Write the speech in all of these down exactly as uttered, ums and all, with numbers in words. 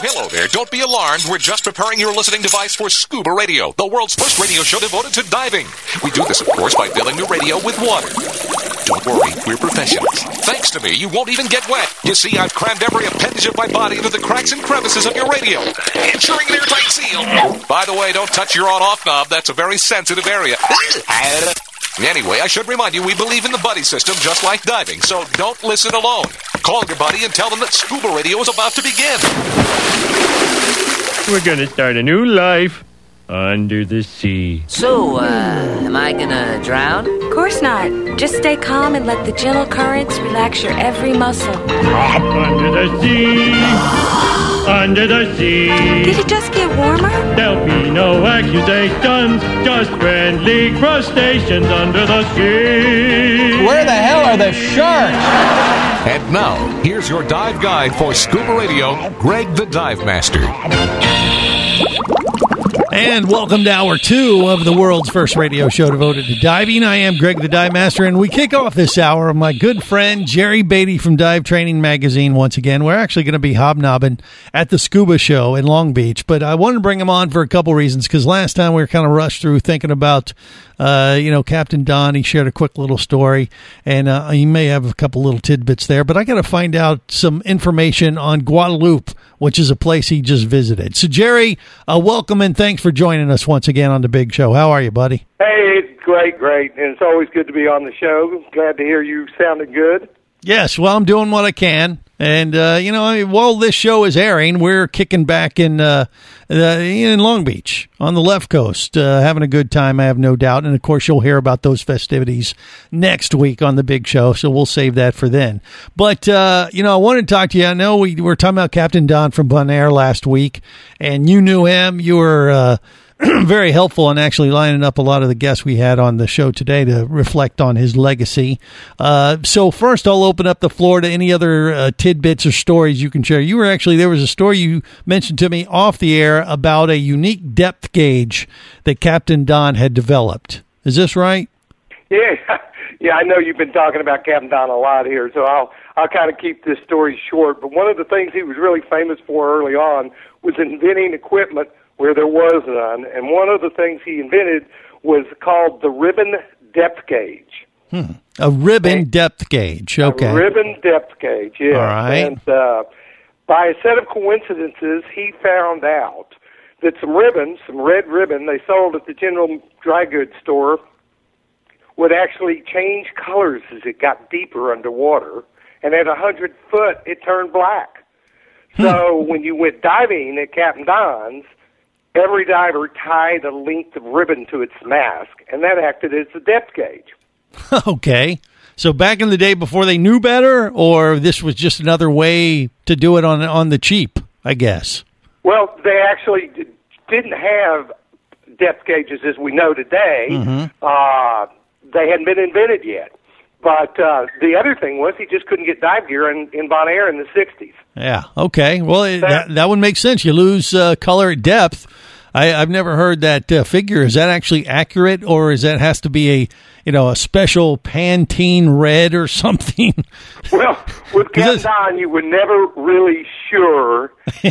hello there. Don't be alarmed. We're just preparing your listening device for Scuba Radio, the world's first radio show devoted to diving. We do this, of course, by filling your radio with water. Don't worry, we're professionals. Thanks to me, you won't even get wet. You see, I've crammed every appendage of my body into the cracks and crevices of your radio, ensuring an airtight seal. By the way, don't touch your on-off knob. That's a very sensitive area. Anyway, I should remind you, we believe in the buddy system just like diving, so don't listen alone. Call your buddy and tell them that Scuba Radio is about to begin. We're going to start a new life under the sea. So, uh, am I gonna drown? Of course not. Just stay calm and let the gentle currents relax your every muscle. Under the sea, under the sea. Did it just get warmer? There'll be no accusations, just friendly crustaceans under the sea. Where the hell are the sharks? And now, here's your dive guide for Scuba Radio, Greg the Dive Master. And welcome to hour two of the world's first radio show devoted to diving. I am Greg the Dive Master, and we kick off this hour with my good friend Jerry Beatty from Dive Training Magazine once again. We're actually going to be hobnobbing at the Scuba Show in Long Beach, but I wanted to bring him on for a couple reasons, because last time we were kind of rushed through thinking about, uh, you know, Captain Don. He shared a quick little story, and uh, he may have a couple little tidbits there, but I got to find out some information on Guadalupe, which is a place he just visited. So, Jerry, uh, welcome and thanks for joining us once again on the big show. How are you, buddy? Hey, it's great, great. And it's always good to be on the show. Glad to hear you sounding good. Yes, well, I'm doing what I can. And, uh, you know, while this show is airing, we're kicking back in uh, uh, in Long Beach on the left coast, uh, having a good time, I have no doubt. And, of course, you'll hear about those festivities next week on the big show, so we'll save that for then. But, uh, you know, I wanted to talk to you. I know we were talking about Captain Don from Bonaire last week, and you knew him. You were uh, very helpful in actually lining up a lot of the guests we had on the show today to reflect on his legacy. Uh, so first, I'll open up the floor to any other uh, tidbits or stories you can share. You were actually, there was a story you mentioned to me off the air about a unique depth gauge that Captain Don had developed. Is this right? Yeah, yeah. I know you've been talking about Captain Don a lot here, so I'll I'll kind of keep this story short. But one of the things he was really famous for early on was inventing equipment where there was none, and one of the things he invented was called the ribbon depth gauge. Hmm. A ribbon and depth gauge, okay. A ribbon depth gauge, yeah. All right. And uh, by a set of coincidences, he found out that some ribbon, some red ribbon they sold at the general dry goods store, would actually change colors as it got deeper underwater, and at one hundred foot, it turned black. Hmm. So when you went diving at Captain Don's, every diver tied a length of ribbon to its mask, and that acted as the depth gauge. Okay. So back in the day before they knew better, or this was just another way to do it on on the cheap, I guess? Well, they actually d- didn't have depth gauges as we know today. Mm-hmm. Uh, they hadn't been invented yet. But uh, the other thing was he just couldn't get dive gear in, in Bonaire in the sixties. Yeah, okay. Well, it, that, that would make sense. You lose uh, color at depth. I, I've never heard that uh, figure. Is that actually accurate, or is that has to be a you know a special Pantene red or something? Well, with Captain Don, you were never really sure.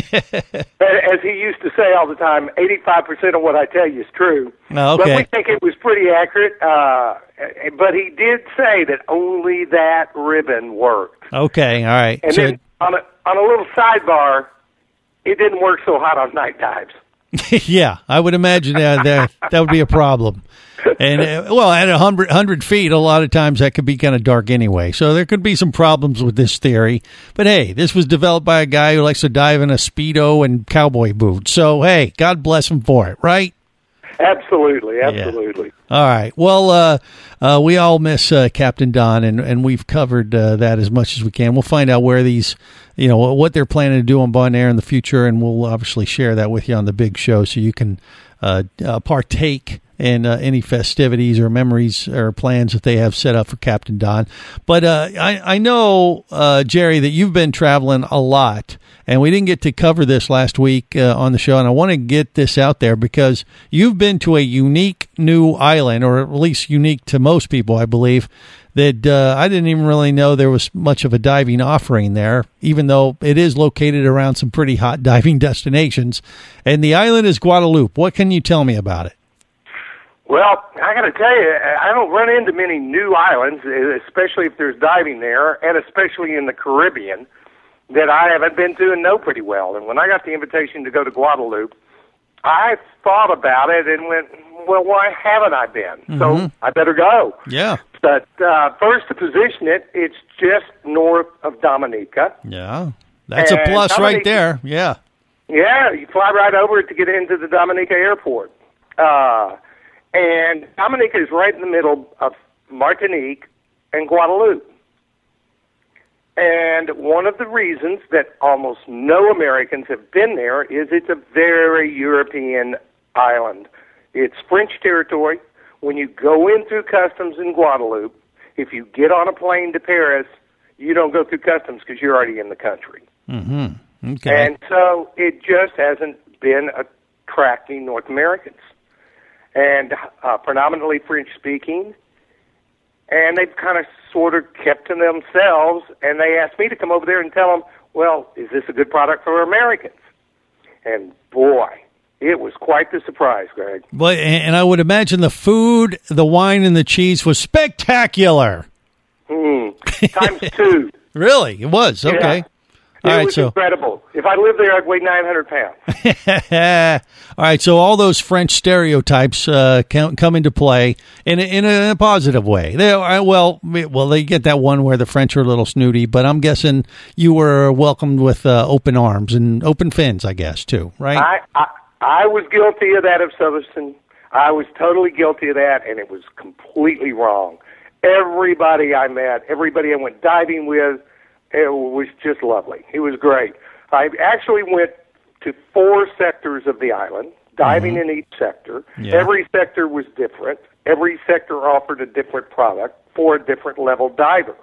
As he used to say all the time, eighty-five percent of what I tell you is true. Oh, okay. But we think it was pretty accurate. Uh, but he did say that only that ribbon worked. Okay, all right. And so, then on a, on a little sidebar, it didn't work so hot on night dives. Yeah, I would imagine that that, that would be a problem. And, uh, well, at one hundred, one hundred feet, a lot of times that could be kind of dark anyway. So there could be some problems with this theory. But, hey, this was developed by a guy who likes to dive in a Speedo and cowboy boots. So, hey, God bless him for it, right? Absolutely, absolutely. Yeah. All right. Well, uh, uh, we all miss uh, Captain Don, and, and we've covered uh, that as much as we can. We'll find out where these, you know, what they're planning to do on Bonaire in the future, and we'll obviously share that with you on the big show so you can uh, uh, partake in uh, any festivities or memories or plans that they have set up for Captain Don. But uh, I, I know, uh, Jerry, that you've been traveling a lot. And we didn't get to cover this last week uh, on the show, and I want to get this out there because you've been to a unique new island, or at least unique to most people, I believe, that uh, I didn't even really know there was much of a diving offering there, even though it is located around some pretty hot diving destinations. And the island is Guadeloupe. What can you tell me about it? Well, I got to tell you, I don't run into many new islands, especially if there's diving there, and especially in the Caribbean, that I haven't been to and know pretty well. And when I got the invitation to go to Guadeloupe, I thought about it and went, well, why haven't I been? Mm-hmm. So I better go. Yeah. But uh, first, to position it, it's just north of Dominica. Yeah. That's and a plus Dominica, right there. Yeah. Yeah, you fly right over it to get into the Dominica airport. Uh, and Dominica is right in the middle of Martinique and Guadeloupe. And one of the reasons that almost no Americans have been there is it's a very European island. It's French territory. When you go in through customs in Guadeloupe, if you get on a plane to Paris, you don't go through customs because you're already in the country. Mm-hmm. Okay. And so it just hasn't been attracting North Americans. And uh, predominantly French-speaking. And they've kind of sort of kept to themselves, and they asked me to come over there and tell them, well, is this a good product for Americans? And boy, it was quite the surprise, Greg. But, and I would imagine the food, the wine, and the cheese was spectacular. Mm, times two. Really? It was? Okay. Yeah. All it right, was so incredible. If I lived there, I'd weigh nine hundred pounds. all right, so all those French stereotypes uh, come, come into play in a, in a positive way. They are, well, well, they get that one where the French are a little snooty, but I'm guessing you were welcomed with uh, open arms and open fins, I guess, too, right? I, I I was guilty of that of Southerton. I was totally guilty of that, and it was completely wrong. Everybody I met, everybody I went diving with, it was just lovely. It was great. I actually went to four sectors of the island, diving mm-hmm. in each sector. Yeah. Every sector was different. Every sector offered a different product for a different level diver.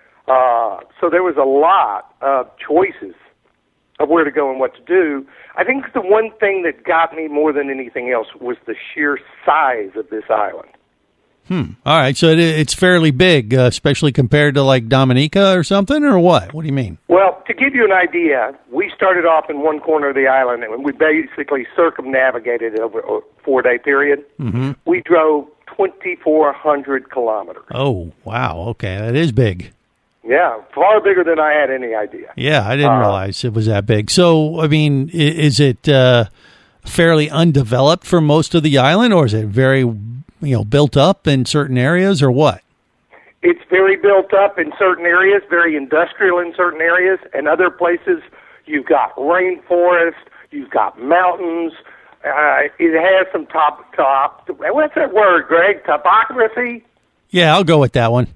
Uh, so there was a lot of choices of where to go and what to do. I think the one thing that got me more than anything else was the sheer size of this island. Hmm. All right, so it, it's fairly big, uh, especially compared to like Dominica or something, or what? What do you mean? Well, to give you an idea, we started off in one corner of the island, and we basically circumnavigated it over a four-day period. Mm-hmm. We drove twenty-four hundred kilometers. Oh, wow. Okay, that is big. Yeah, far bigger than I had any idea. Yeah, I didn't uh, realize it was that big. So, I mean, is it uh, fairly undeveloped for most of the island, or is it very, you know, built up in certain areas, or what? It's very built up in certain areas, very industrial in certain areas, and other places you've got rainforest, you've got mountains. Uh, it has some top, top, what's that word, Greg? Topography? Yeah, I'll go with that one.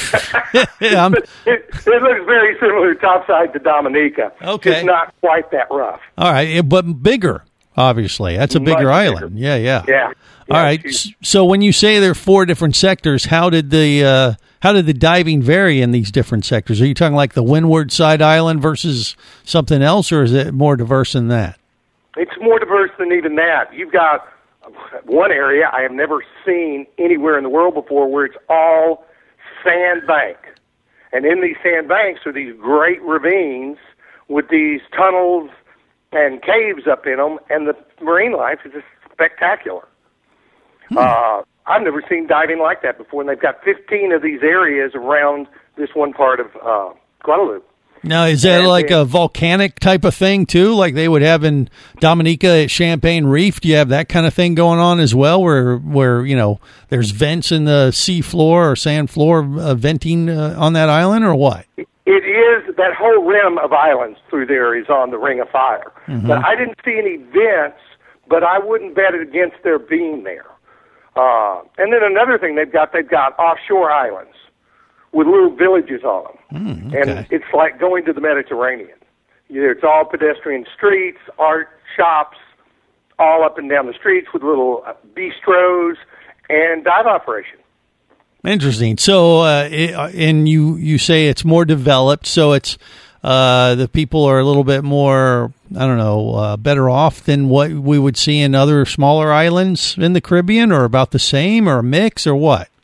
yeah, I'm... it, it looks very similar topside to Dominica. Okay. It's not quite that rough. All right, but bigger, obviously. That's a bigger Much island. Bigger. Yeah, yeah. Yeah. All yeah, right. So when you say there are four different sectors, how did the uh, how did the diving vary in these different sectors? Are you talking like the windward side island versus something else, or is it more diverse than that? It's more diverse than even that. You've got one area I have never seen anywhere in the world before where it's all sandbank. And in these sandbanks are these great ravines with these tunnels and caves up in them, and the marine life is just spectacular. Hmm. Uh, I've never seen diving like that before, and they've got fifteen of these areas around this one part of uh, Guadeloupe. Now, is that and, like and, a volcanic type of thing, too, like they would have in Dominica at Champagne Reef? Do you have that kind of thing going on as well, where, where you know, there's vents in the sea floor or sand floor uh, venting uh, on that island, or what? It is, that whole rim of islands through there is on the Ring of Fire. Mm-hmm. But I didn't see any vents, but I wouldn't bet it against there being there. Uh, and then another thing they've got, they've got offshore islands with little villages on them. Mm, okay. And it's like going to the Mediterranean. You know, it's all pedestrian streets, art shops, all up and down the streets with little bistros and dive operation. Interesting. So, uh, it, and you, you say it's more developed, so it's uh, the people are a little bit more, I don't know, uh, better off than what we would see in other smaller islands in the Caribbean, or about the same, or a mix, or what?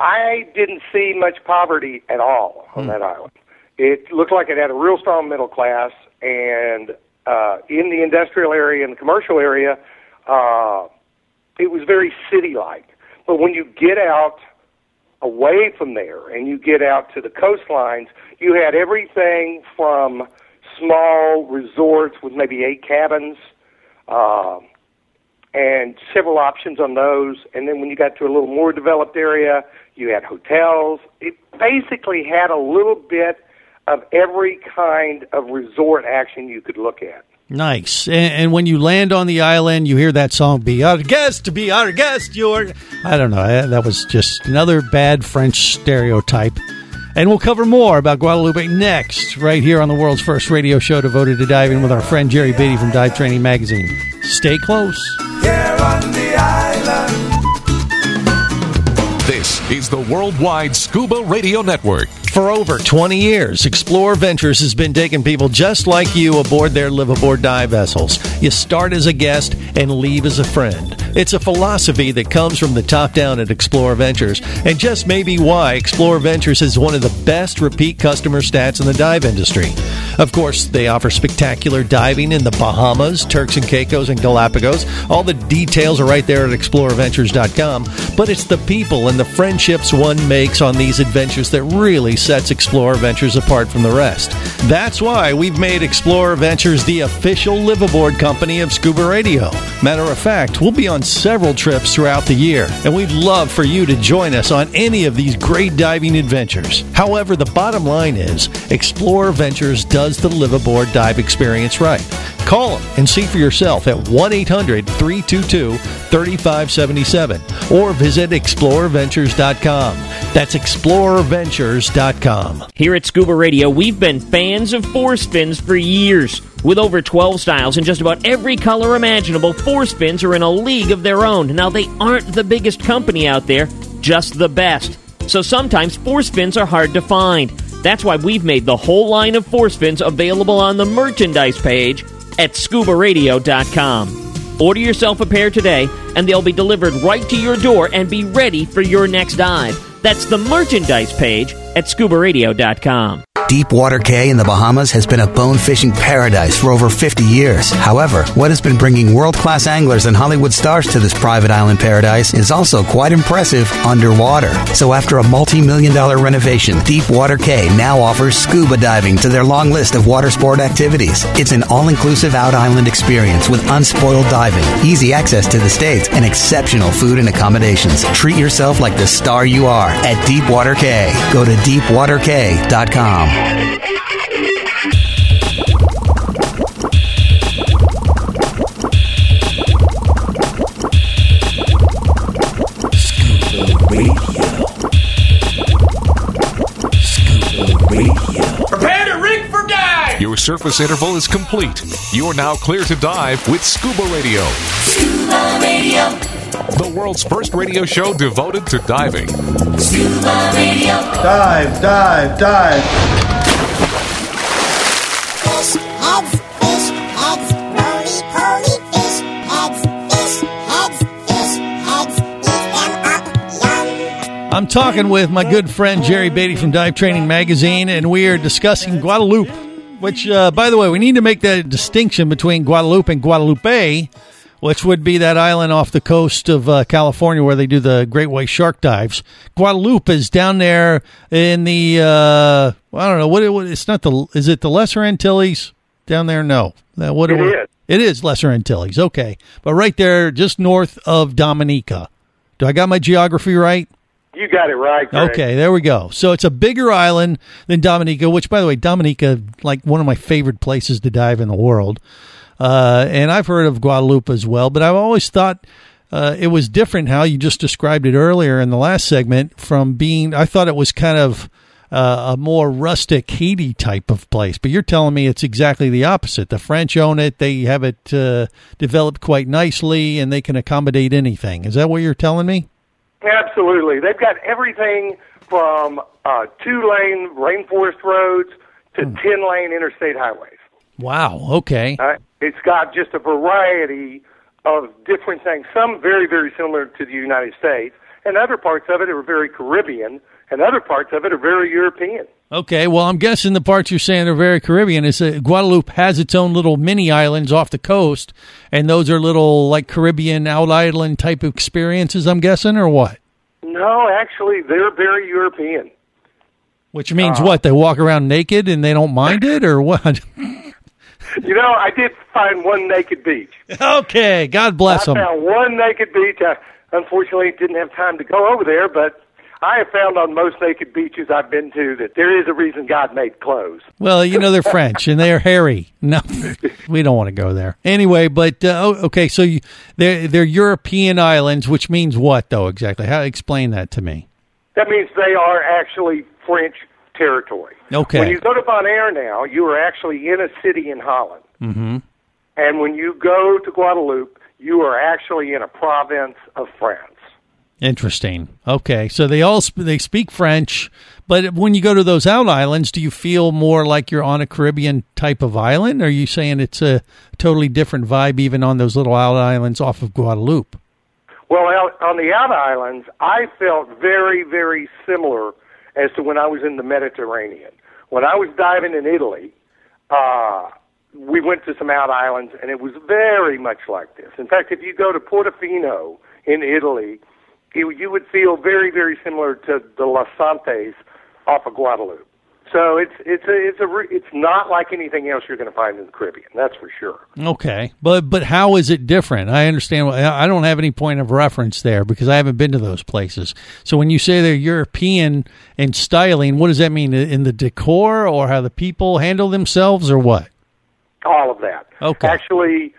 I didn't see much poverty at all on Hmm. that island. It looked like it had a real strong middle class, and uh, in the industrial area and the commercial area, uh, it was very city-like. But when you get out away from there and you get out to the coastlines, you had everything from small resorts with maybe eight cabins, uh, and several options on those. And then when you got to a little more developed area, you had hotels. It basically had a little bit of every kind of resort action you could look at. Nice. And, and when you land on the island, you hear that song, "Be our guest, be our guest, you're..." I don't know. That was just another bad French stereotype. And we'll cover more about Guadalupe next, right here on the world's first radio show devoted to diving with our friend Jerry Beatty from Dive Training Magazine. Stay close. Here on the island. This is the Worldwide Scuba Radio Network. For over twenty years, Explorer Ventures has been taking people just like you aboard their live-aboard dive vessels. You start as a guest and leave as a friend. It's a philosophy that comes from the top down at Explorer Ventures, and just maybe why Explorer Ventures is one of the best repeat customer stats in the dive industry. Of course, they offer spectacular diving in the Bahamas, Turks and Caicos, and Galapagos. All the details are right there at explorer ventures dot com, but it's the people and the friendships one makes on these adventures that really sets Explorer Ventures apart from the rest. That's why we've made Explorer Ventures the official live-aboard company of Scuba Radio. Matter of fact, we'll be on several trips throughout the year, and we'd love for you to join us on any of these great diving adventures. However, the bottom line is, Explorer Ventures does the live-aboard dive experience right. Call them and see for yourself at one eight hundred three two two three five seven seven or visit explorer ventures dot com. That's explorer ventures dot com. Here at Scuba Radio, we've been fans of force fins for years. With over twelve styles and just about every color imaginable, force fins are in a league of their own. Now, they aren't the biggest company out there, just the best. So sometimes force fins are hard to find. That's why we've made the whole line of force fins available on the merchandise page at scuba radio dot com. Order yourself a pair today, and they'll be delivered right to your door and be ready for your next dive. That's the merchandise page at scuba radio dot com. Deepwater Cay in the Bahamas has been a bone fishing paradise for over fifty years. However, what has been bringing world-class anglers and Hollywood stars to this private island paradise is also quite impressive underwater. So after a multi-million dollar renovation, Deepwater Cay now offers scuba diving to their long list of water sport activities. It's an all-inclusive out-island experience with unspoiled diving, easy access to the States, and exceptional food and accommodations. Treat yourself like the star you are at Deepwater Cay. Go to deepwater cay dot com. Scuba Radio. Scuba Radio. Prepare to rig for dive! Your surface interval is complete. You are now clear to dive with Scuba Radio. Scuba Radio. The world's first radio show devoted to diving. Scuba Radio. Dive, dive, dive. Fish heads, fish heads, roly-poly fish heads, fish heads, fish heads, eat them up, yum. I'm talking with my good friend Jerry Beatty from Dive Training Magazine, and we are discussing Guadalupe, which, uh, by the way, we need to make that distinction between Guadalupe and Guadalupe, which would be that island off the coast of uh, California where they do the great white shark dives. Guadalupe is down there in the, uh, I don't know, what, what it's not the, is it the Lesser Antilles down there? No. That, what, It what, is. It is Lesser Antilles, okay. But right there, just north of Dominica. Do I got my geography right? You got it right, Greg. Okay, there we go. So it's a bigger island than Dominica, which, by the way, Dominica, like one of my favorite places to dive in the world. Uh, and I've heard of Guadalupe as well, but I've always thought uh, it was different how you just described it earlier in the last segment from being, I thought it was kind of uh, a more rustic Haiti type of place, but you're telling me it's exactly the opposite. The French own it. They have it uh, developed quite nicely, and they can accommodate anything. Is that what you're telling me? Absolutely. They've got everything from uh, two-lane rainforest roads to Hmm. ten-lane interstate highways. Wow, okay. Uh, it's got just a variety of different things, some very, very similar to the United States, and other parts of it are very Caribbean, and other parts of it are very European. Okay, well, I'm guessing the parts you're saying are very Caribbean is that Guadeloupe has its own little mini islands off the coast, and those are little, like, Caribbean out-island type of experiences, I'm guessing, or what? No, actually, they're very European. Which means uh, what? They walk around naked and they don't mind it, or what? You know, I did find one naked beach. Okay, God bless I them. I found one naked beach. I unfortunately didn't have time to go over there, but I have found on most naked beaches I've been to that there is a reason God made clothes. Well, you know, they're French and they're hairy. No, we don't want to go there. Anyway, but, uh, okay, so you, they're, they're European islands, which means what, though, exactly? How Explain that to me. That means they are actually French territory. Okay. When you go to Bonaire now, you are actually in a city in Holland. Mm-hmm. And when you go to Guadeloupe, you are actually in a province of France. Interesting. Okay, so they all sp- they speak French, but when you go to those out islands, do you feel more like you're on a Caribbean type of island? Or are you saying it's a totally different vibe even on those little out islands off of Guadeloupe? Well, out on the out islands, I felt very, very similar as to when I was in the Mediterranean. When I was diving in Italy, uh, we went to some out islands, and it was very much like this. In fact, if you go to Portofino in Italy, it, you would feel very, very similar to the Los Santos off of Guadeloupe. So it's it's a, it's a it's not like anything else you're going to find in the Caribbean. That's for sure. Okay, but but how is it different? I understand. I don't have any point of reference there because I haven't been to those places. So when you say they're European in styling, what does that mean? In the decor or how the people handle themselves or what? All of that. Okay. Actually,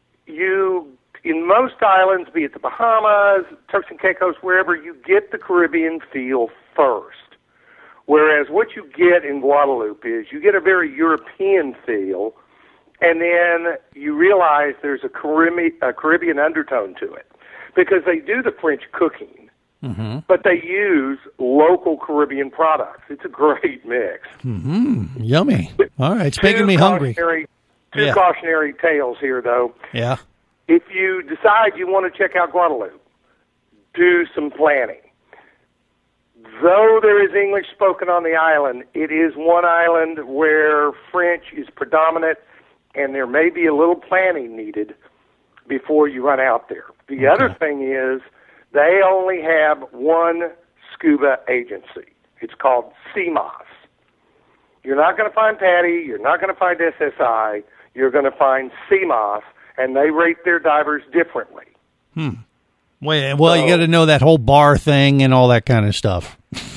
you in most islands, be it the Bahamas, Turks and Caicos, wherever, you get the Caribbean feel first. Whereas what you get in Guadeloupe is you get a very European feel, and then you realize there's a Caribbean, a Caribbean undertone to it. Because they do the French cooking, mm-hmm. but they use local Caribbean products. It's a great mix. Mm-hmm. Yummy. All right, it's two making me hungry. Two yeah. cautionary tales here, though. Yeah. If you decide you want to check out Guadeloupe, do some planning. Though there is English spoken on the island, it is one island where French is predominant, and there may be a little planning needed before you run out there. The okay. other thing is they only have one scuba agency. It's called C M O S. You're not going to find PADI. You're not going to find S S I. You're going to find C M O S, and they rate their divers differently. Hmm. Well, well so, you got to know that whole bar thing and all that kind of stuff.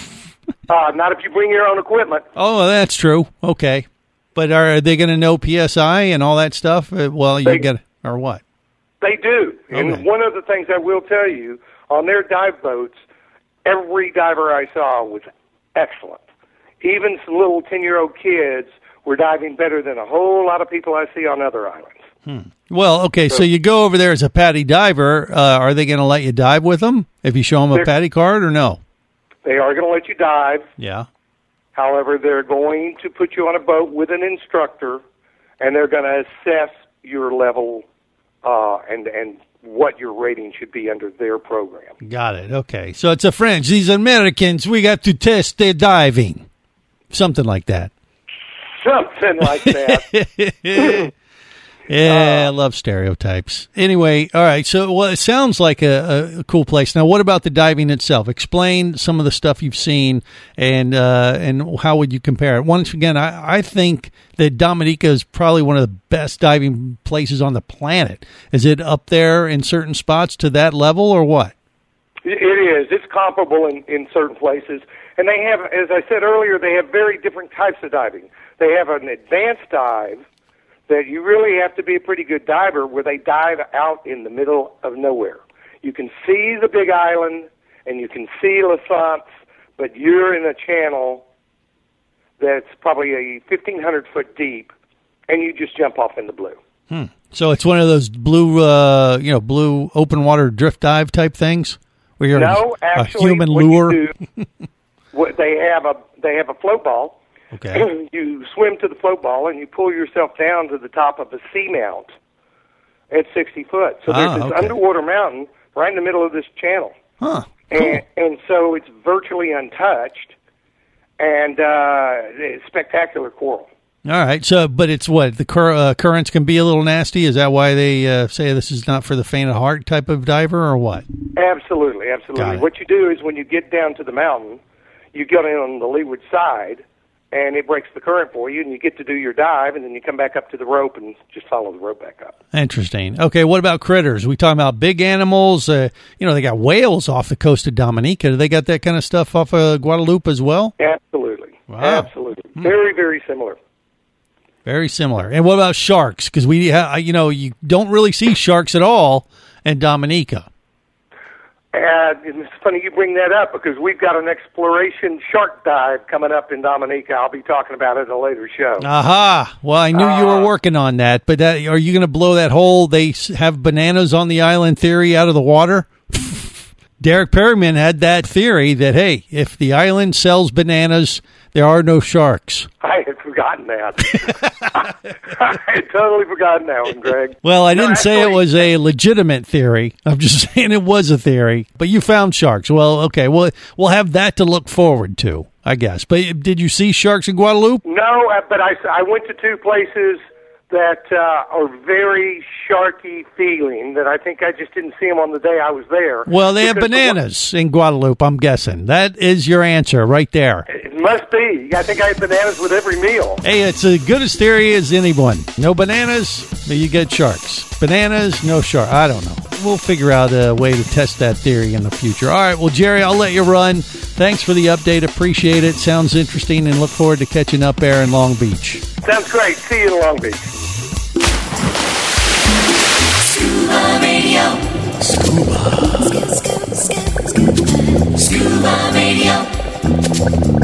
uh, not if you bring your own equipment. Oh, that's true. Okay. But are they going to know P S I and all that stuff? Well, you get or what? They do. Okay. And one of the things I will tell you, on their dive boats, every diver I saw was excellent. Even some little ten-year-old kids were diving better than a whole lot of people I see on other islands. Hmm. Well, okay, so, so you go over there as a PADI diver. Uh, are they going to let you dive with them if you show them a PADI card or no? They are going to let you dive. Yeah. However, they're going to put you on a boat with an instructor, and they're going to assess your level uh, and and what your rating should be under their program. Got it. Okay. So it's a French. These Americans, we got to test their diving. Something like that. Something like that. Yeah, uh, I love stereotypes. Anyway, all right. So, well, it sounds like a, a cool place. Now, what about the diving itself? Explain some of the stuff you've seen, and uh, and how would you compare it? Once again, I, I think that Dominica is probably one of the best diving places on the planet. Is it up there in certain spots to that level, or what? It is. It's comparable in, in certain places. And they have, as I said earlier, they have very different types of diving. They have an advanced dive that you really have to be a pretty good diver, where they dive out in the middle of nowhere. You can see the big island, and you can see La Sante, but you're in a channel that's probably a fifteen hundred foot deep, and you just jump off in the blue. Hmm. So it's one of those blue, uh, you know, blue open water drift dive type things, where you're no, a, actually, a human what lure. You do, what they have a they have a float ball. Okay. You swim to the float ball, and you pull yourself down to the top of a seamount at sixty foot. So there's ah, this okay. underwater mountain right in the middle of this channel. Huh. and and so it's virtually untouched, and uh, it's spectacular coral. All right. So, but it's what the cur- uh, currents can be a little nasty. Is that why they uh, say this is not for the faint of heart type of diver, or what? Absolutely, absolutely. What you do is when you get down to the mountain, you go in on the leeward side, and it breaks the current for you, and you get to do your dive, and then you come back up to the rope and just follow the rope back up. Interesting. Okay, what about critters? We talking about big animals? Uh, you know, they got whales off the coast of Dominica. Do they got that kind of stuff off of Guadalupe as well? Absolutely. Wow. Absolutely. Hmm. Very, very similar. Very similar. And what about sharks? Because we, ha- you know, you don't really see sharks at all in Dominica. Uh, it's funny you bring that up because we've got an exploration shark dive coming up in Dominica. I'll be talking about it in a later show. Aha. Well, I knew uh, you were working on that, but that, are you going to blow that whole they have bananas on the island theory out of the water? Derek Perryman had that theory that, hey, if the island sells bananas, there are no sharks. I had forgotten that. I had totally forgotten that one, Greg. Well, I didn't no, say it was a legitimate theory. I'm just saying it was a theory. But you found sharks. Well, okay, well, we'll have that to look forward to, I guess. But did you see sharks in Guadalupe? No, but I, I went to two places that uh, are very sharky feeling that I think I just didn't see them on the day I was there. Well, they have bananas the one- in Guadalupe, I'm guessing. That is your answer right there. It must be. I think I had bananas with every meal. Hey, it's as good a theory as anyone. No bananas, but you get sharks. Bananas, no shark. I don't know. We'll figure out a way to test that theory in the future. All right, well, Jerry, I'll let you run. Thanks for the update. Appreciate it. Sounds interesting, and look forward to catching up there in Long Beach. Sounds great. See you in Long Beach. Scuba Radio. Scuba. Scuba Radio.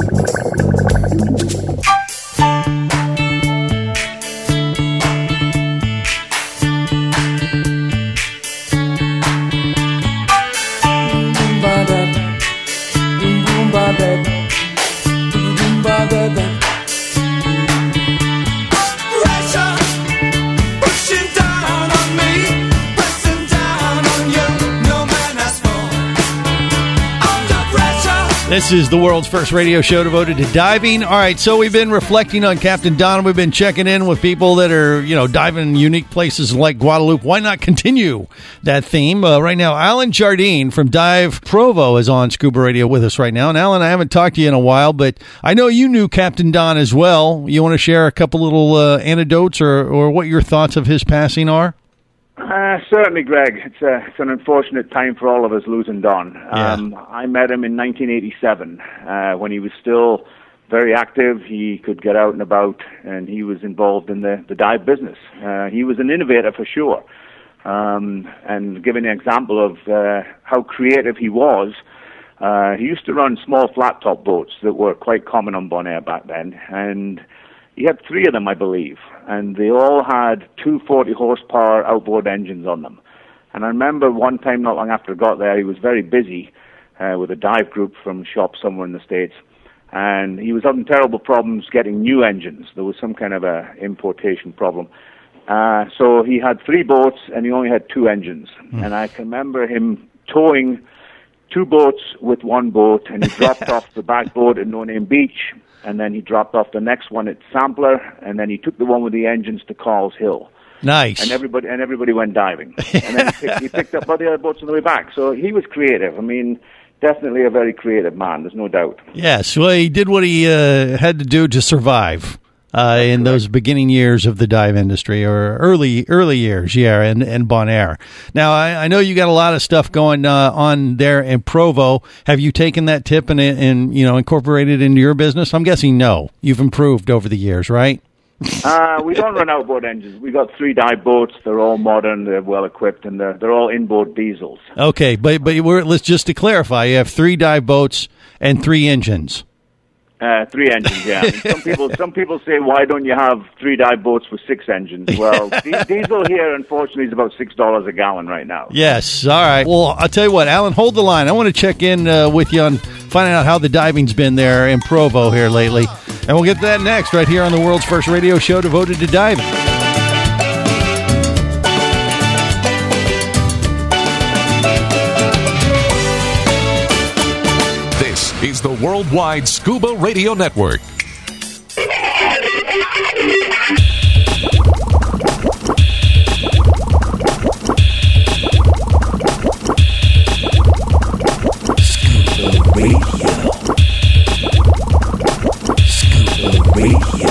This is the world's first radio show devoted to diving. All right, so we've been reflecting on Captain Don. We've been checking in with people that are, you know, diving in unique places like Guadalupe. Why not continue that theme? Uh, right now, Alan Jardine from Dive Provo is on Scuba Radio with us right now. And, Alan, I haven't talked to you in a while, but I know you knew Captain Don as well. You want to share a couple little uh, anecdotes or, or what your thoughts of his passing are? Uh, certainly, Greg. It's, a, it's an unfortunate time for all of us losing Don. Yeah. Um, I met him in nineteen eighty-seven uh, when he was still very active. He could get out and about, and he was involved in the, the dive business. Uh, he was an innovator for sure. Um, and giving an example of uh, how creative he was, uh, he used to run small flat-top boats that were quite common on Bonaire back then, and he had three of them, I believe, and they all had two forty horsepower outboard engines on them. And I remember one time, not long after I got there, he was very busy uh, with a dive group from a shop somewhere in the States, and he was having terrible problems getting new engines. There was some kind of a importation problem. Uh, so he had three boats, and he only had two engines. Mm. And I can remember him towing two boats with one boat, and he dropped off the back boat at No Name Beach, and then he dropped off the next one at Sampler, and then he took the one with the engines to Carl's Hill. Nice. And everybody and everybody went diving. And then he picked, he picked up all the other boats on the way back. So he was creative. I mean, definitely a very creative man, there's no doubt. Yes, well, he did what he uh, had to do to survive uh, in those beginning years of the dive industry, or early early years, yeah, in, in Bonaire. Now, I, I know you got a lot of stuff going uh, on there in Provo. Have you taken that tip and, and you know incorporated it into your business? I'm guessing no. You've improved over the years, right? uh, we don't run outboard engines. We got three dive boats. They're all modern. They're well equipped, and they're, they're all inboard diesels. Okay, but but we're, let's just to clarify, you have three dive boats and three engines. Uh, three engines, yeah. I mean, some people, some people say, why don't you have three dive boats with six engines? Well, d- diesel here, unfortunately, is about six dollars a gallon right now. Yes, all right. Well, I'll tell you what, Alan, hold the line. I want to check in uh, with you on finding out how the diving's been there in Provo here lately. And we'll get to that next, right here on the world's first radio show devoted to diving. is the Worldwide Scuba Radio Network. Scuba Radio. Scuba Radio.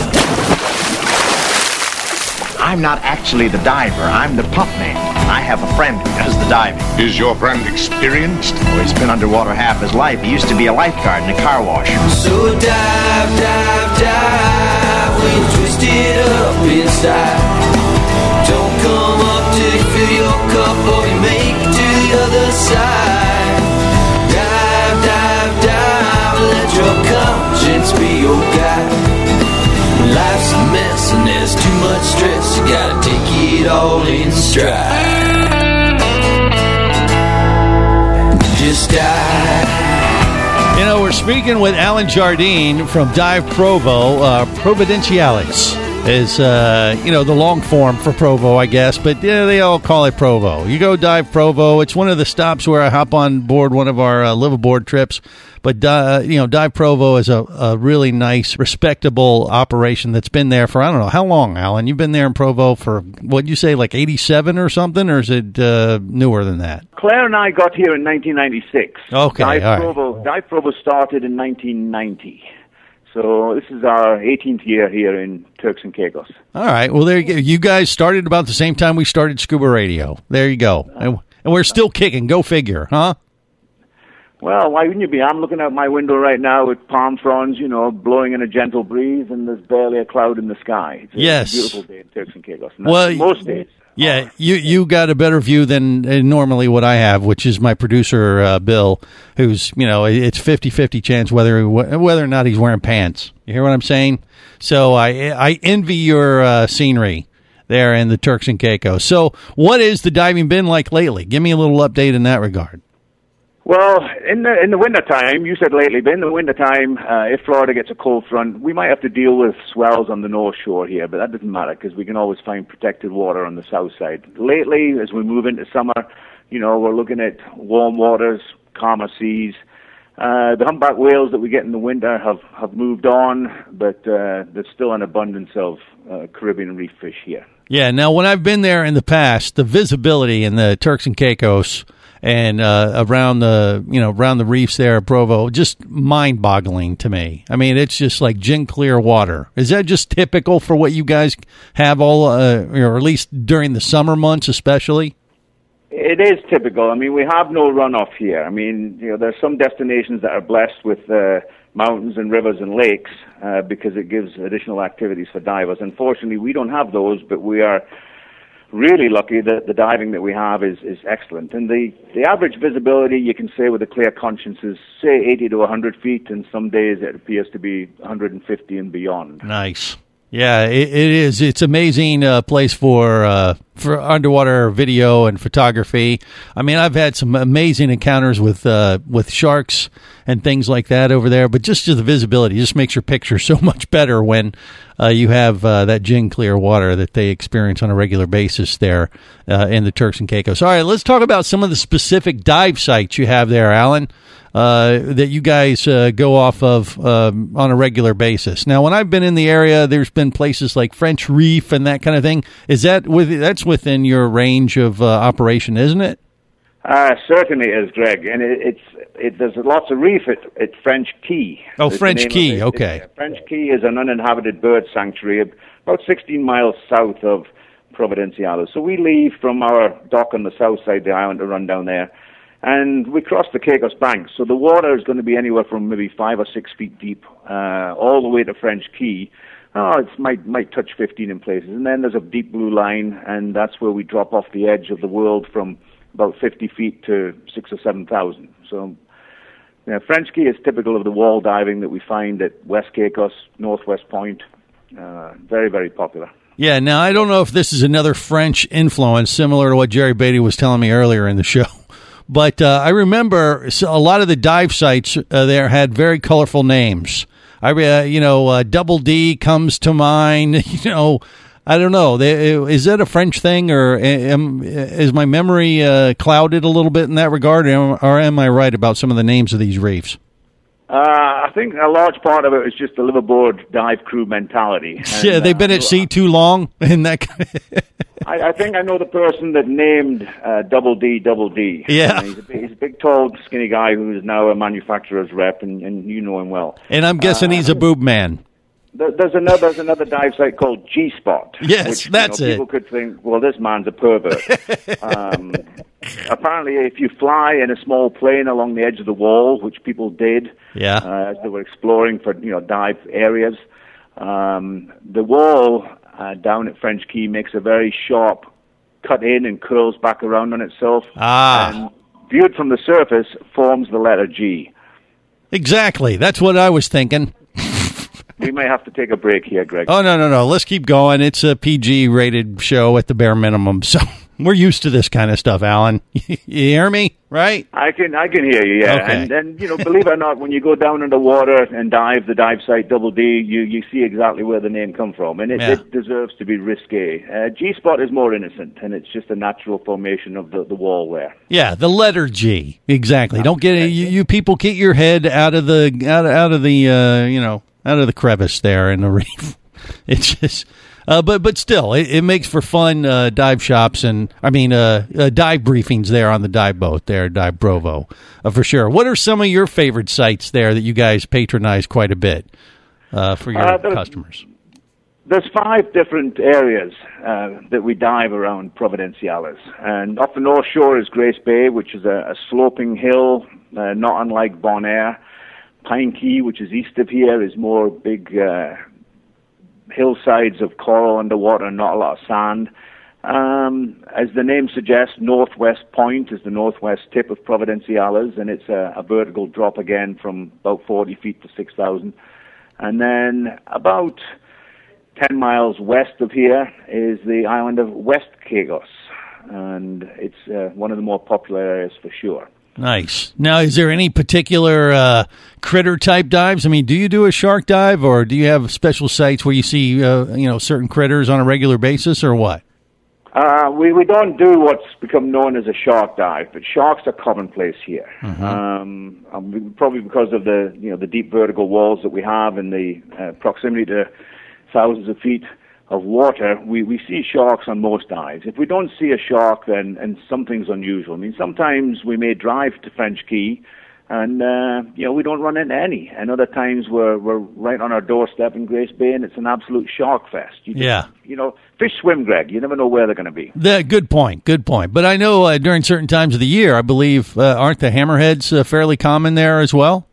I'm not actually the diver. I'm the pump man. I have a friend who does the diving. Is your friend experienced? Well, he's been underwater half his life. He used to be a lifeguard in a car wash. So dive, dive, dive. We're twisted up inside. Don't come up till you fill your cup or you make it to the other side. Dive, dive, dive. Let your conscience be your guide. Life's a mess and there's too much stress. You gotta take it all in stride. Just dive. You know, we're speaking with Alan Jardine from Dive Provo. Uh, Providenciales is, uh, you know, the long form for Provo, I guess. But yeah, they all call it Provo. You go Dive Provo. It's one of the stops where I hop on board one of our uh, liveaboard trips. But, uh, you know, Dive Provo is a, a really nice, respectable operation that's been there for, I don't know, how long, Alan? You've been there in Provo for, what'd you say, like eighty-seven or something? Or is it uh, newer than that? Claire and I got here in nineteen ninety-six. Okay, Dive all right. Provo, Dive Provo started in nineteen ninety. So this is our eighteenth year here in Turks and Caicos. All right. Well, there you go. You guys started about the same time we started Scuba Radio. There you go. And, and we're still kicking. Go figure, huh? Well, why wouldn't you be? I'm looking out my window right now with palm fronds, you know, blowing in a gentle breeze, and there's barely a cloud in the sky. It's a yes. beautiful day in Turks and Caicos. Well, most days. Yeah, you you got a better view than uh, normally what I have, which is my producer, uh, Bill, who's, you know, it's fifty-fifty chance whether whether or not he's wearing pants. You hear what I'm saying? So I I envy your uh, scenery there in the Turks and Caicos. So what is the diving been like lately? Give me a little update in that regard. Well, in the in the wintertime, you said lately, but in the wintertime, uh, if Florida gets a cold front, we might have to deal with swells on the north shore here, but that doesn't matter because we can always find protected water on the south side. Lately, as we move into summer, you know, we're looking at warm waters, calmer seas. Uh, the humpback whales that we get in the winter have, have moved on, but uh, there's still an abundance of uh, Caribbean reef fish here. Yeah, now when I've been there in the past, the visibility in the Turks and Caicos and uh, around the, you know, around the reefs there at Provo, just mind-boggling to me. I mean, it's just like gin clear water. Is that just typical for what you guys have all, uh, or at least during the summer months especially? It is typical. I mean, we have no runoff here. I mean, you know, there's some destinations that are blessed with uh, mountains and rivers and lakes uh, because it gives additional activities for divers. Unfortunately, we don't have those, but we are really lucky that the diving that we have is, is excellent. And the, the average visibility, you can say with a clear conscience, is, say, eighty to one hundred feet, and some days it appears to be one hundred fifty and beyond. Nice. Yeah, it, it is. It's an amazing uh, place for uh, for underwater video and photography. I mean, I've had some amazing encounters with uh, with sharks and things like that over there. But just to the visibility, just makes your picture so much better when uh, you have uh, that gin clear water that they experience on a regular basis there uh, in the Turks and Caicos. All right, let's talk about some of the specific dive sites you have there, Alan. Uh, that you guys uh, go off of um, on a regular basis. Now, when I've been in the area, there's been places like French Reef and that kind of thing. Is that with that's within your range of uh, operation, isn't it? Uh, certainly is, Greg. And it, it's it, there's lots of reef at, at French Key. Oh, French Key. Okay. It, French Key is an uninhabited bird sanctuary about sixteen miles south of Providenciales. So we leave from our dock on the south side of the island to run down there. And we cross the Caicos banks, so the water is going to be anywhere from maybe five or six feet deep, uh, all the way to French Key. Oh, it might might touch fifteen in places. And then there's a deep blue line, and that's where we drop off the edge of the world from about fifty feet to six or seven thousand. So, yeah, French Key is typical of the wall diving that we find at West Caicos, Northwest Point. Uh, very, very popular. Yeah. Now I don't know if this is another French influence, similar to what Jerry Beatty was telling me earlier in the show. But uh, I remember a lot of the dive sites uh, there had very colorful names. I, uh, you know, uh, Double D comes to mind. You know, I don't know. They, is that a French thing, or am, is my memory uh, clouded a little bit in that regard, or am I right about some of the names of these reefs? Uh, I think a large part of it is just the liveaboard dive crew mentality. And, yeah, they've been uh, at sea too long, and that. Kind of I, I think I know the person that named uh, Double D Double D. Yeah, uh, he's, a big, he's a big, tall, skinny guy who is now a manufacturer's rep, and, and you know him well. And I'm guessing uh, he's a boob man. There's another there's another dive site called G Spot. Yes, which, that's you know, it. People could think, well, this man's a pervert. um, apparently, if you fly in a small plane along the edge of the wall, which people did, yeah, uh, as they were exploring for you know dive areas, um, the wall uh, down at French Quay makes a very sharp cut in and curls back around on itself. Ah. And viewed from the surface, forms the letter G. Exactly. That's what I was thinking. We may have to take a break here, Greg. Oh, no, no, no. Let's keep going. It's a P G-rated show at the bare minimum, so we're used to this kind of stuff, Alan. You hear me, right? I can I can hear you, yeah. Okay. And, and, you know, believe it or not, when you go down in the water and dive, the dive site, Double D, you, you see exactly where the name comes from, and it, Yeah. it deserves to be risque. Uh, G-Spot is more innocent, and it's just a natural formation of the, the wall there. Yeah, the letter G. Exactly. Don't get it. You, you people get your head out of the out, out of the uh, you know out of the crevice there in the reef. It's just, uh, but but still, it, it makes for fun uh, dive shops and I mean uh, uh, dive briefings there on the dive boat there, Dive Provo, uh, for sure. What are some of your favorite sites there that you guys patronize quite a bit uh, for your Uh, there's- customers? There's five different areas uh, that we dive around Providenciales. And off the North Shore is Grace Bay, which is a, a sloping hill, uh, not unlike Bonaire. Pine Key, which is east of here, is more big uh, hillsides of coral underwater, not a lot of sand. Um, as the name suggests, Northwest Point is the northwest tip of Providenciales, and it's a, a vertical drop again from about forty feet to six thousand. And then about ten miles west of here is the island of West Cagos, and it's uh, one of the more popular areas for sure. Nice. Now, is there any particular uh, critter type dives? I mean, do you do a shark dive, or do you have special sites where you see uh, you know certain critters on a regular basis, or what? Uh, we, we don't do what's become known as a shark dive, but sharks are commonplace here. Mm-hmm. Um, um, probably because of the you know the deep vertical walls that we have and the uh, proximity to thousands of feet of water, we, we see sharks on most dives. If we don't see a shark, then and something's unusual. I mean, sometimes we may drive to French Quay, and uh, you know we don't run into any. And other times we're we're right on our doorstep in Grace Bay, and it's an absolute shark fest. You just, Yeah. You know, fish swim, Greg. You never know where they're going to be. The, good point. Good point. But I know uh, during certain times of the year, I believe, uh, aren't the hammerheads uh, fairly common there as well?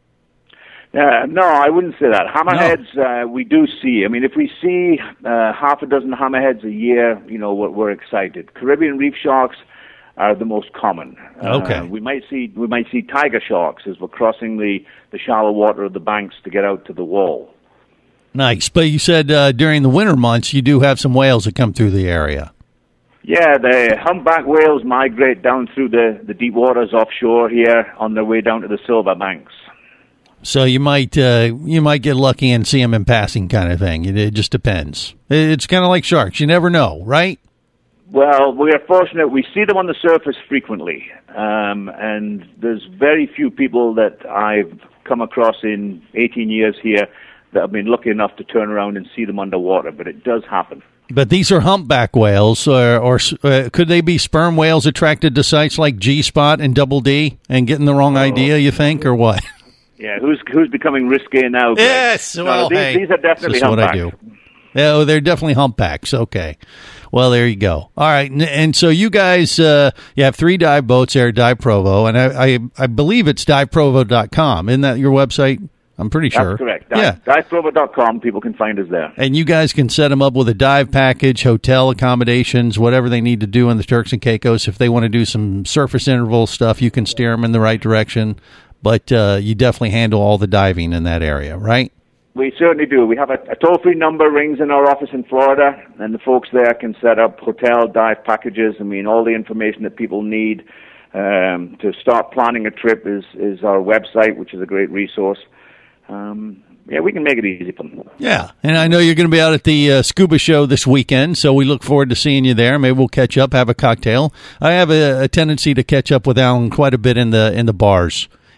Uh, no, I wouldn't say that. Hammerheads, uh, we do see. I mean, if we see uh, half a dozen hammerheads a year, you know, we're, we're excited. Caribbean reef sharks are the most common. Okay. Uh, we might see we might see tiger sharks as we're crossing the, the shallow water of the banks to get out to the wall. Nice. But you said uh, during the winter months, you do have some whales that come through the area. Yeah, the humpback whales migrate down through the, the deep waters offshore here on their way down to the Silver Banks. So you might uh, you might get lucky and see them in passing, kind of thing. It, it just depends. It's kind of like sharks. You never know, right? Well, we are fortunate. We see them on the surface frequently, um, and there's very few people that I've come across in eighteen years here that have been lucky enough to turn around and see them underwater, but it does happen. But these are humpback whales, or, or uh, could they be sperm whales attracted to sites like G-Spot and Double D and getting the wrong oh. idea, you think, or what? Yeah, who's who's becoming risque now, Greg? Yes, no, well, these, hey, these are definitely this is what I humpbacks. do. Yeah, oh, they're definitely humpbacks. Okay. Well, there you go. All right. And, and so you guys, uh, you have three dive boats there at Dive Provo, and I, I, I believe it's dive provo dot com. Isn't that your website? I'm pretty sure. That's correct. Dive, Yeah. dive provo dot com. People can find us there. And you guys can set them up with a dive package, hotel accommodations, whatever they need to do in the Turks and Caicos. If they want to do some surface interval stuff, you can steer them in the right direction. But uh, you definitely handle all the diving in that area, right? We certainly do. We have a, a toll-free number rings in our office in Florida, and the folks there can set up hotel dive packages. I mean, all the information that people need um, to start planning a trip is, is our website, which is a great resource. Um, yeah, we can make it easy for them. Yeah, and I know you're going to be out at the uh, scuba show this weekend, so we look forward to seeing you there. Maybe we'll catch up, have a cocktail. I have a, a tendency to catch up with Alan quite a bit in the in the bars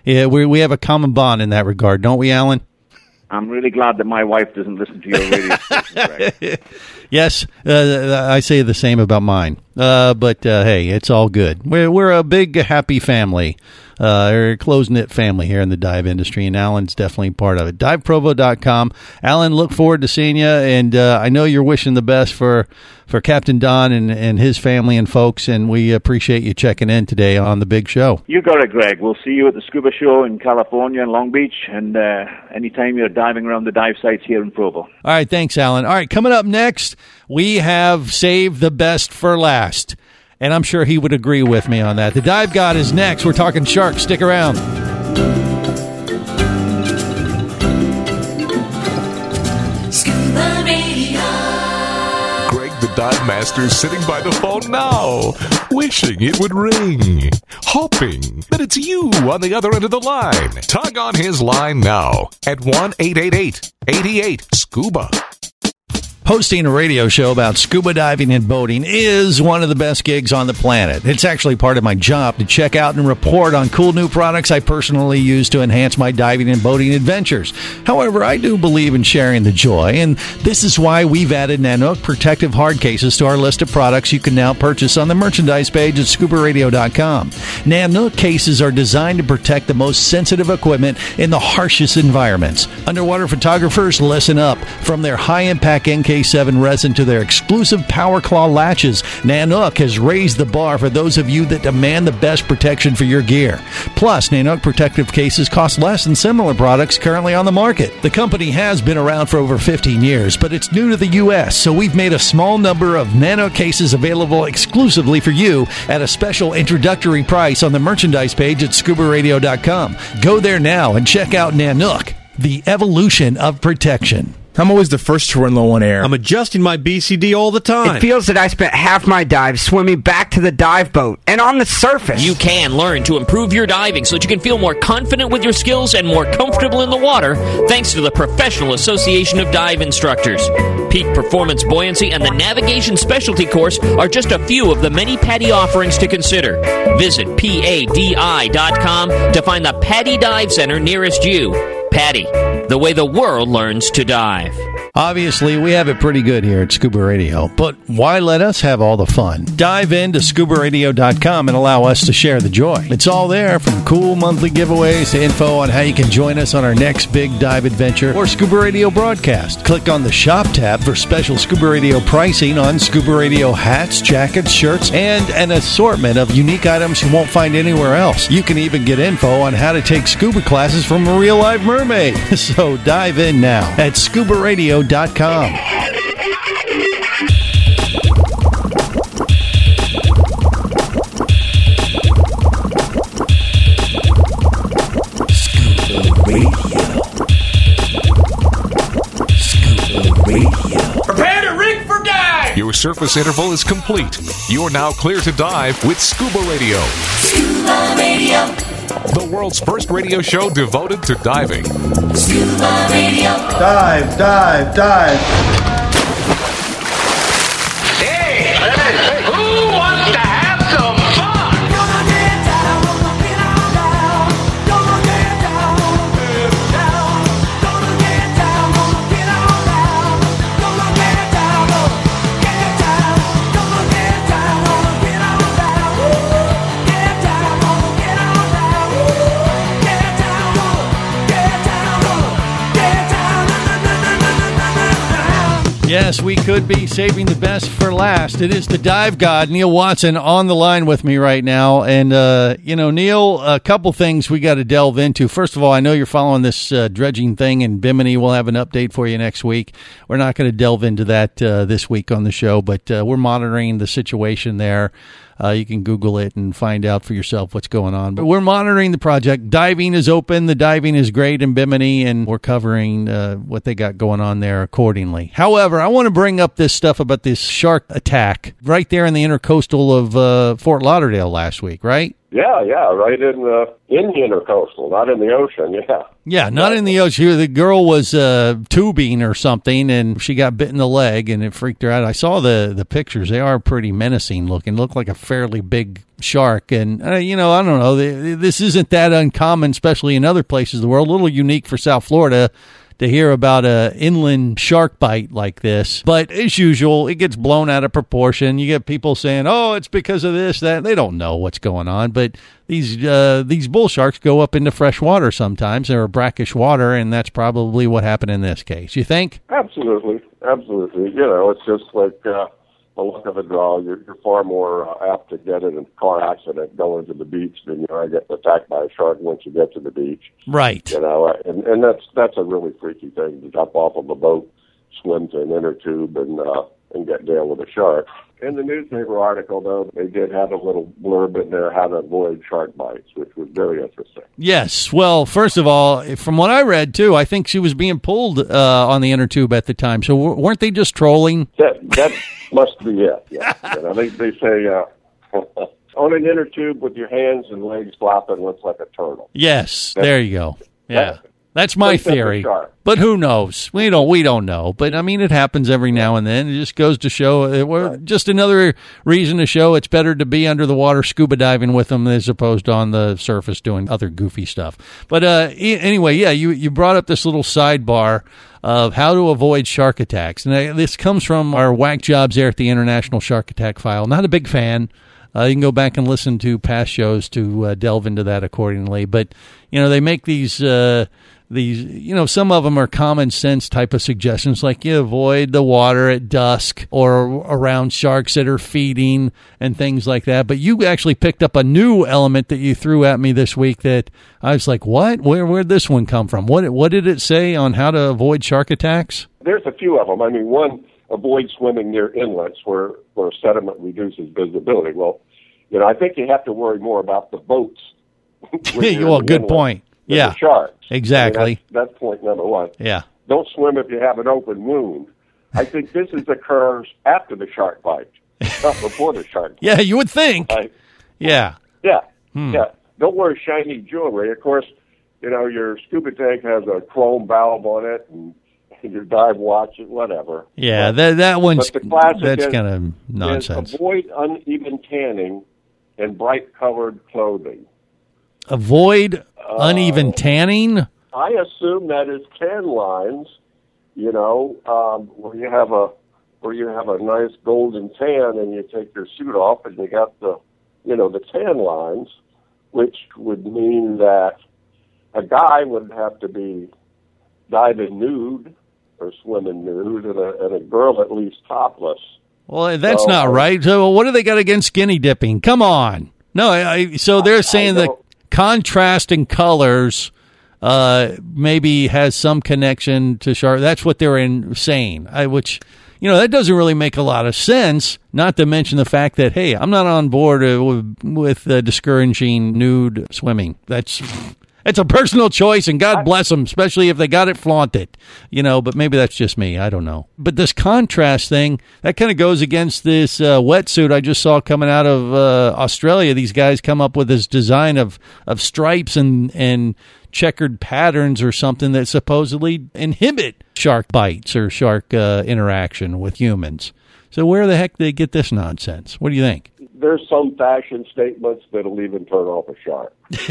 Yeah, we we have a common bond in that regard, don't we, Alan? I'm really glad that my wife doesn't listen to your radio station, Greg. Yes, uh, I say the same about mine. Uh, but uh, hey, it's all good. We're we're a big happy family, uh, or a close knit family here in the dive industry, and Alan's definitely part of it. dive provo dot com. Alan, look forward to seeing you, and uh, I know you're wishing the best for for Captain Don and, and his family and folks, and we appreciate you checking in today on the big show. You got it, Greg. We'll see you at the Scuba Show in California and Long Beach, and uh, anytime you're diving around the dive sites here in Provo. All right, thanks, Alan. All right, coming up next, we have saved the best for last. And I'm sure he would agree with me on that. The Dive God is next. We're talking sharks. Stick around. Scuba Radio. Greg the Dive Master is sitting by the phone now, wishing it would ring, hoping that it's you on the other end of the line. Tug on his line now at one eight eight eight, eight eight, SCUBA. Hosting a radio show about scuba diving and boating is one of the best gigs on the planet. It's actually part of my job to check out and report on cool new products I personally use to enhance my diving and boating adventures. However, I do believe in sharing the joy, and this is why we've added Nanook protective hard cases to our list of products you can now purchase on the merchandise page at scuba radio dot com. Nanook cases are designed to protect the most sensitive equipment in the harshest environments. Underwater photographers, listen up. From their high-impact N K seven resin to their exclusive Power Claw latches, Nanook has raised the bar for those of you that demand the best protection for your gear. Plus, Nanook protective cases cost less than similar products currently on the market. The company has been around for over fifteen years, but it's new to the U S, so we've made a small number of Nanook cases available exclusively for you at a special introductory price on the merchandise page at scuba radio dot com. Go there now and check out Nanook, the evolution of protection. I'm always the first to run low on air. I'm adjusting my B C D all the time. It feels that I spent half my dive swimming back to the dive boat and on the surface. You can learn to improve your diving so that you can feel more confident with your skills and more comfortable in the water thanks to the Professional Association of Dive Instructors. Peak Performance Buoyancy and the Navigation Specialty Course are just a few of the many PADI offerings to consider. Visit P A D I dot com to find the PADI Dive Center nearest you. PADI, the way the world learns to dive. Obviously, we have it pretty good here at Scuba Radio, but why let us have all the fun? Dive into scuba radio dot com and allow us to share the joy. It's all there, from cool monthly giveaways to info on how you can join us on our next big dive adventure or Scuba Radio broadcast. Click on the Shop tab for special Scuba Radio pricing on Scuba Radio hats, jackets, shirts, and an assortment of unique items you won't find anywhere else. You can even get info on how to take scuba classes from a real live mermaid. So dive in now at scuba radio dot com. Scuba Radio. Scuba Radio. Prepare to rig for dive! Your surface interval is complete. You're now clear to dive with Scuba Radio. Scuba Radio. The world's first radio show devoted to diving. Scuba Radio. Dive, dive, dive. Hey, hey, who wants to have some fun? Gonna get down, gonna get down, gonna get down, get down, gonna get down, gonna get down, gonna get down, get down, gonna get down, gonna get down, get down, gonna get down, get down, get down, get down. Yes, we could be saving the best for last. It is the Dive God, Neil Watson, on the line with me right now. And, uh, you know, Neil, a couple things we got to delve into. First of all, I know you're following this uh, dredging thing in Bimini. We'll have an update for you next week. We're not going to delve into that uh, this week on the show, but uh, we're monitoring the situation there. Uh, you can Google it and find out for yourself what's going on. But we're monitoring the project. Diving is open. The diving is great in Bimini, and we're covering uh, what they got going on there accordingly. However, I want to bring up this stuff about this shark attack right there in the intercoastal of uh, Fort Lauderdale last week, right? Yeah, yeah, right in the in the intercoastal, not in the ocean. Yeah. Yeah, not in the ocean. The girl was uh, tubing or something, and she got bit in the leg, and it freaked her out. I saw the, the pictures. They are pretty menacing looking. Look like a fairly big shark. And, uh, you know, I don't know. This isn't that uncommon, especially in other places of the world. A little unique for South Florida to hear about a inland shark bite like this. But as usual, it gets blown out of proportion. You get people saying, oh, it's because of this, that. They don't know what's going on. But these uh, these bull sharks go up into fresh water sometimes, or brackish water, and that's probably what happened in this case. You think? Absolutely. Absolutely. You know, it's just like uh, the look of a draw. You're, you're far more uh, apt to get in a car accident going to the beach than you are getting attacked by a shark once you get to the beach. Right. You know, and, and that's that's a really freaky thing, to jump off of a boat, swim to an inner tube, and uh, and get down with a shark. In the newspaper article, though, they did have a little blurb in there, how to avoid shark bites, which was very interesting. Yes. Well, first of all, from what I read, too, I think she was being pulled uh, on the inner tube at the time. So w- weren't they just trolling? That, that must be it, yeah. You know, they, they say, uh, on an inner tube with your hands and legs flopping looks like a turtle. Yes. That's, there you go. Yeah. That, That's my theory, but who knows? We don't. We don't know. But I mean, it happens every now and then. It just goes to show. It, we're, just another reason to show it's better to be under the water scuba diving with them as opposed to on the surface doing other goofy stuff. But uh, anyway, yeah, you you brought up this little sidebar of how to avoid shark attacks, and this comes from our whack jobs there at the International Shark Attack File. Not a big fan. Uh, you can go back and listen to past shows to uh, delve into that accordingly. But you know, they make these. Uh, These, you know, some of them are common sense type of suggestions, like you avoid the water at dusk or around sharks that are feeding and things like that. But you actually picked up a new element that you threw at me this week that I was like, what? Where, where'd this one come from? What, what did it say on how to avoid shark attacks? There's a few of them. I mean, one, avoid swimming near inlets where, where sediment reduces visibility. Well, you know, I think you have to worry more about the boats. Well, good point. Yeah, the sharks. Exactly. I mean, that's, that's point number one. Yeah. Don't swim if you have an open wound. I think this is occurs after the shark bite, not before the shark bite. Yeah, you would think. Right? Yeah. Yeah. Hmm. Yeah. Don't wear shiny jewelry. Of course, you know, your scuba tank has a chrome valve on it, and your dive watch, whatever. Yeah, but, that that one's but the classic that's is, kind of nonsense. Is avoid uneven tanning and bright-colored clothing. Avoid uneven tanning? I assume that is tan lines, you know, um, where you have a where you have a nice golden tan and you take your suit off and you got the, you know, the tan lines, which would mean that a guy would have to be diving nude or swimming nude, and a, and a girl at least topless. Well, that's so, not right. So what do they got against skinny dipping? Come on. No, I, so they're saying that contrasting colors uh, maybe has some connection to shark. That's what they're in saying, I, which, you know, that doesn't really make a lot of sense, not to mention the fact that, hey, I'm not on board uh, with, with uh, discouraging nude swimming. That's... It's a personal choice, and God bless them, especially if they got it flaunted, you know, but maybe that's just me. I don't know. But this contrast thing, that kind of goes against this uh, wetsuit I just saw coming out of uh, Australia. These guys come up with this design of, of stripes and, and checkered patterns or something that supposedly inhibit shark bites or shark uh, interaction with humans. So where the heck did they get this nonsense? What do you think? There's some fashion statements that'll even turn off a shark.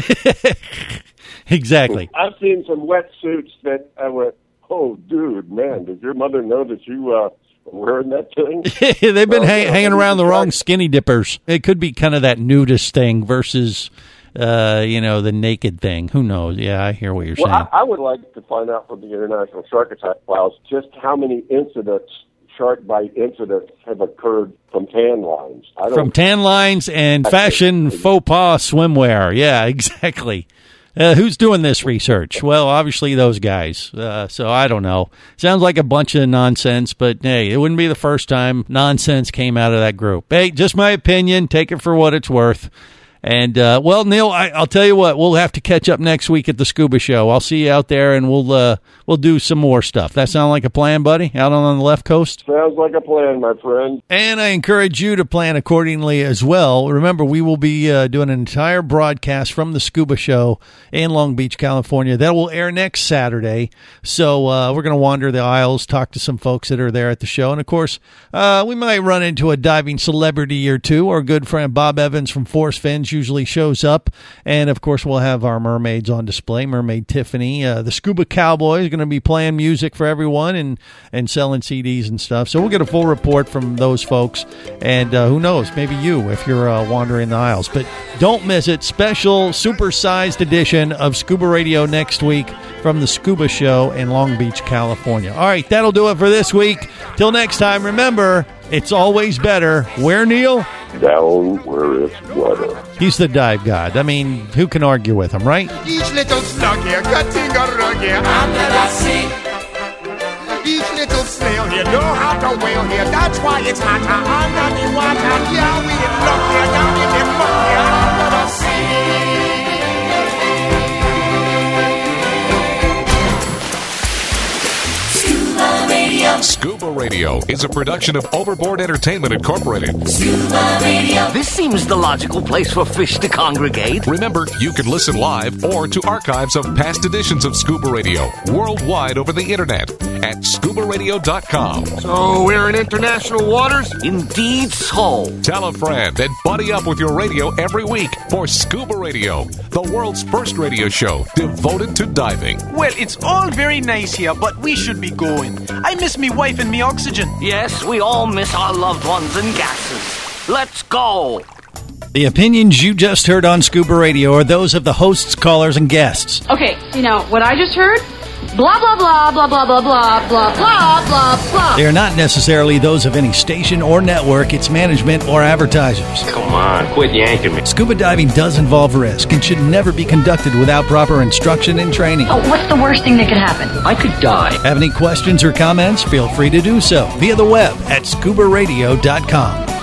Exactly. I've seen some wetsuits that I went, oh, dude, man, does your mother know that you uh, are wearing that thing? They've been well, hang- you know, hanging around the try- wrong skinny dippers. It could be kind of that nudist thing versus, uh, you know, the naked thing. Who knows? Yeah, I hear what you're well, saying. I, I would like to find out from the International Shark Attack Files just how many incidents, shark bite incidents, have occurred from tan lines. I don't, From tan lines and fashion faux pas swimwear. Yeah, exactly. Uh, who's doing this research? Well, obviously those guys. Uh, so I don't know. Sounds like a bunch of nonsense, but hey, it wouldn't be the first time nonsense came out of that group. Hey, just my opinion. Take it for what it's worth. And, uh, well, Neil, I, I'll tell you what, we'll have to catch up next week at the Scuba Show. I'll see you out there, and we'll uh, we'll do some more stuff. That sound like a plan, buddy, out on, on the left coast? Sounds like a plan, my friend. And I encourage you to plan accordingly as well. Remember, we will be uh, doing an entire broadcast from the Scuba Show in Long Beach, California. That will air next Saturday. So uh, we're going to wander the aisles, talk to some folks that are there at the show. And, of course, uh, we might run into a diving celebrity or two. Our good friend Bob Evans from Force Fins usually shows up. And, of course, we'll have our mermaids on display, Mermaid Tiffany. Uh, the Scuba Cowboy is going to be playing music for everyone and, and selling C Ds and stuff. So we'll get a full report from those folks. And uh, who knows, maybe you if you're uh, wandering the aisles. But don't miss it. Special super-sized edition of Scuba Radio next week from the Scuba Show in Long Beach, California. All right, that'll do it for this week. Till next time, remember, it's always better. Where, Neil? Down where it's wetter. He's the dive god. I mean, who can argue with him, right? Each little slug here, cutting a rug here, under the sea. Each little snail here, know how to whale here. That's why it's hotter under the water. Yeah, we in luck here, down in the muck here, under the sea. Scuba Radio is a production of Overboard Entertainment Incorporated. Scuba Radio. This seems the logical place for fish to congregate. Remember, you can listen live or to archives of past editions of Scuba Radio worldwide over the internet at scuba radio dot com. So we're in international waters? Indeed so. Tell a friend and buddy up with your radio every week for Scuba Radio, the world's first radio show devoted to diving. Well, it's all very nice here, but we should be going. I miss me wife and me oxygen. Yes, we all miss our loved ones and gases. Let's go. The opinions you just heard on Scuba Radio are those of the hosts, callers, and guests. Okay, you know, what I just heard? Blah, blah, blah, blah, blah, blah, blah, blah, blah, blah, blah. They are not necessarily those of any station or network, its management, or advertisers. Come on, quit yanking me. Scuba diving does involve risk and should never be conducted without proper instruction and training. Oh, what's the worst thing that could happen? I could die. Have any questions or comments? Feel free to do so via the web at scuba radio dot com.